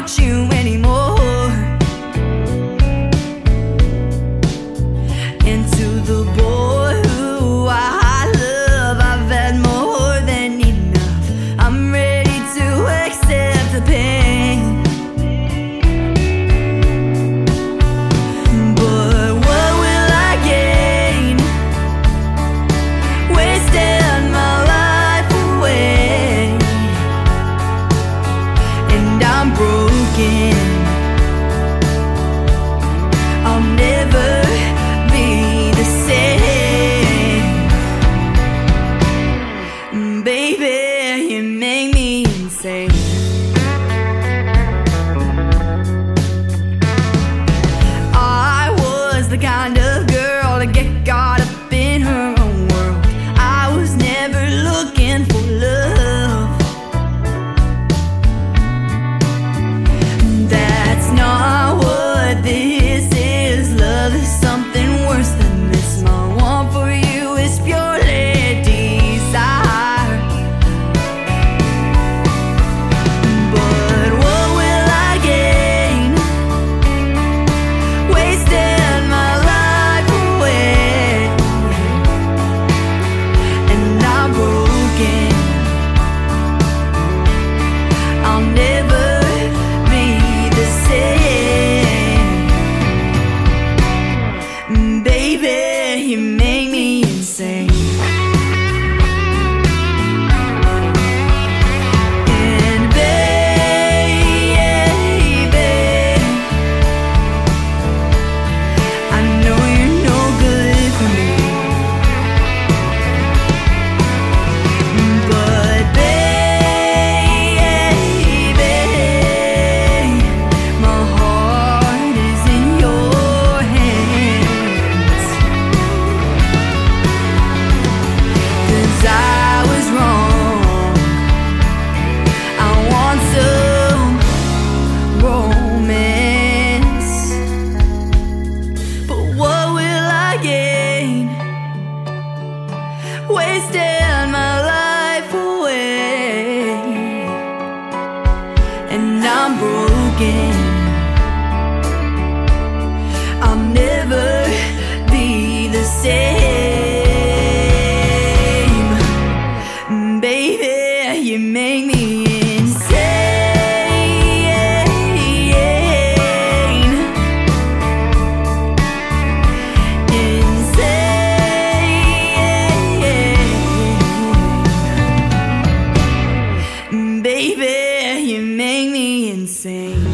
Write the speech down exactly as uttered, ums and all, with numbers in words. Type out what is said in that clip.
without you anymore. And to the boy who I love, I've had more than enough. I'm ready to accept the pain. But what will I gain? Wasting my life away. And I'm broken. I'll never be the same. Baby, you make me insane. I was the kind of girl to get caught up in her own world. I was never looking for love. That's not what this is. Love is something worse than this. My want for you is purely desire. But what will I gain? Wasting my life away. And I'm broken. I'll never be the same. Baby, you make me insane. And baby, I know you're no good for me. But baby, my heart is in your hands. 'Cause I was wrong. I want some romance. But what will I gain? Wasting my life away. And I'm broken. I'll never be the same. Baby, you make me insane. Insane. Baby, you make me insane.